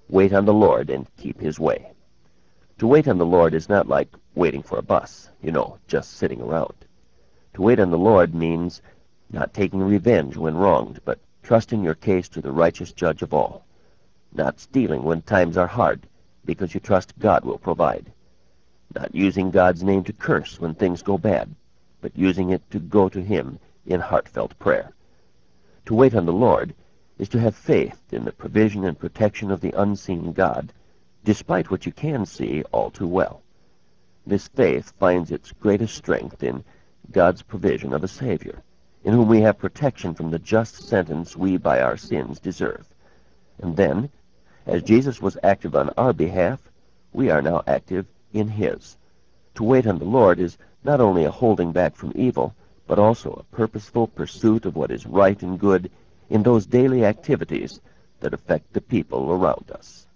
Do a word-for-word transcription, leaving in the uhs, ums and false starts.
Wait on the Lord and keep his way. To wait on the Lord is not like waiting for a bus, you know, just sitting around. To wait on the Lord means not taking revenge when wronged, but trusting your case to the righteous judge of all. Not stealing when times are hard, because you trust God will provide. Not using God's name to curse when things go bad, but using it to go to him in heartfelt prayer. To wait on the Lord is to have faith in the provision and protection of the unseen God, despite what you can see all too well. This faith finds its greatest strength in God's provision of a Savior, in whom we have protection from the just sentence we by our sins deserve. And then, as Jesus was active on our behalf, we are now active in his. To wait on the Lord is not only a holding back from evil, but also a purposeful pursuit of what is right and good in those daily activities that affect the people around us.